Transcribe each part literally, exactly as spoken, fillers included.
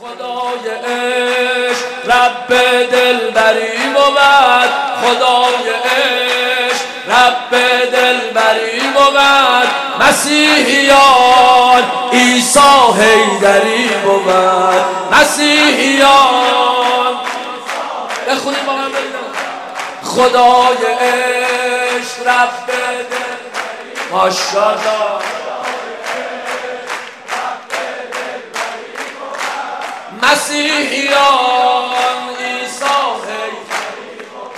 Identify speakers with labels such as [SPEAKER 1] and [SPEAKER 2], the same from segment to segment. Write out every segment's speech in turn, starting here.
[SPEAKER 1] خدای عشق رب دلبری بود، خدای عشق رب دلبری بود، مسیحیان عیسی حیدری بود، مسیحیان بخونیم با هم ببینم. خدای عشق رب دلبری، ماشاءالله، مسیحیان عیسی حیدری بود،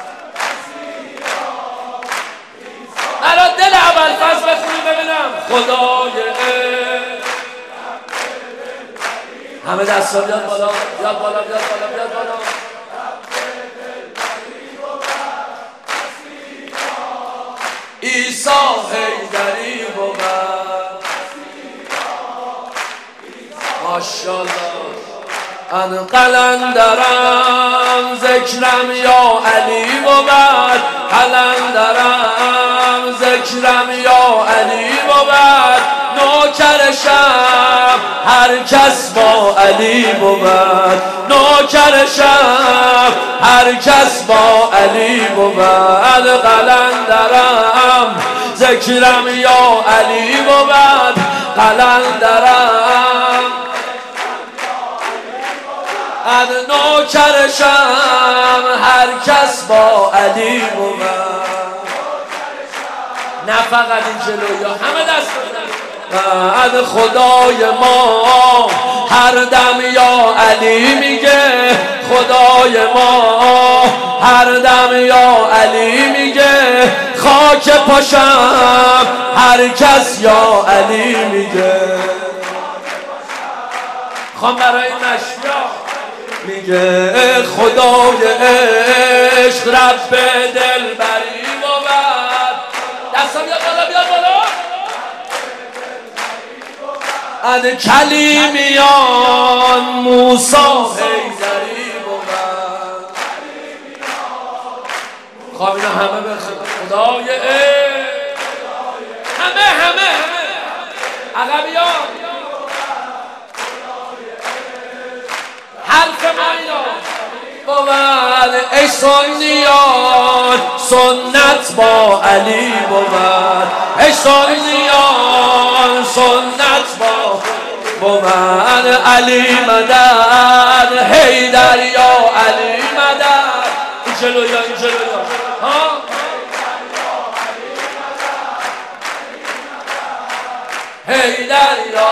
[SPEAKER 1] برا دل ابوالفضل بخونیم ببینم. خدای عشق همه دستا بیاد بالا، بیاد بالا، بیاد بالا، بیاد بالا. عیسی حیدری بود، ماشاءالله. ان قلندرم ذکرم یا علی بود، قلندرم ذکرم یا علی بود، نوکرشم هر کس با علی بود، نوکرشم هر کس با علی بود. قلندرم ذکرم یا علی بود، قلندرم از نوکرشم هر کس با علی بود. نه فقط این جلویا، همه دست از خدای ما هر دم یا علی میگه، خدای ما هر دم یا علی میگه، خاک پاشم هر کس یا علی میگه. خوام برای مشیا میگه خدای عشق رب دلبری بود. دستا بیاد بالا، بیاد بالا. از کلیمیان موسی حیدری بود. خواه اینا همه بخون. خدای عشق همه همه همه عقبیان حرف ما اینا بود. ای سنیان سنت با علی بود، ای سنیان سنت با بود. علی مدد حیدر یا علی مدد. این جلویا، این جلویا ها. حیدر یا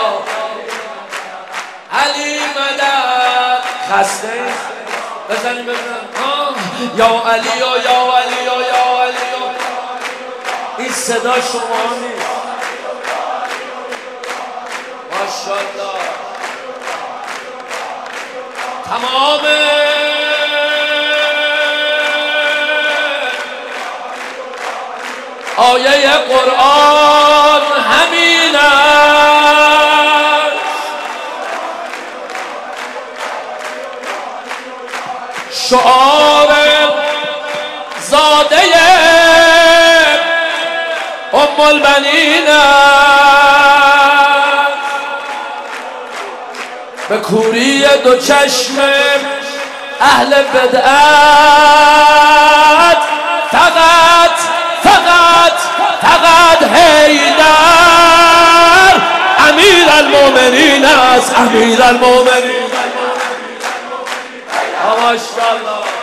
[SPEAKER 1] علی مدد. خسته بزنیم بزنیم ها. یا علی یا یا علی یا یا علی. این صدا شما نیست، ماشاءالله. تمام آیه قرآن همین است. شعار زاده ام البنین است. به کوری دو چشم اهل بدعت فقط فقط فقط حیدر امیر المومنین است، امیر المومنین. ماشاءالله.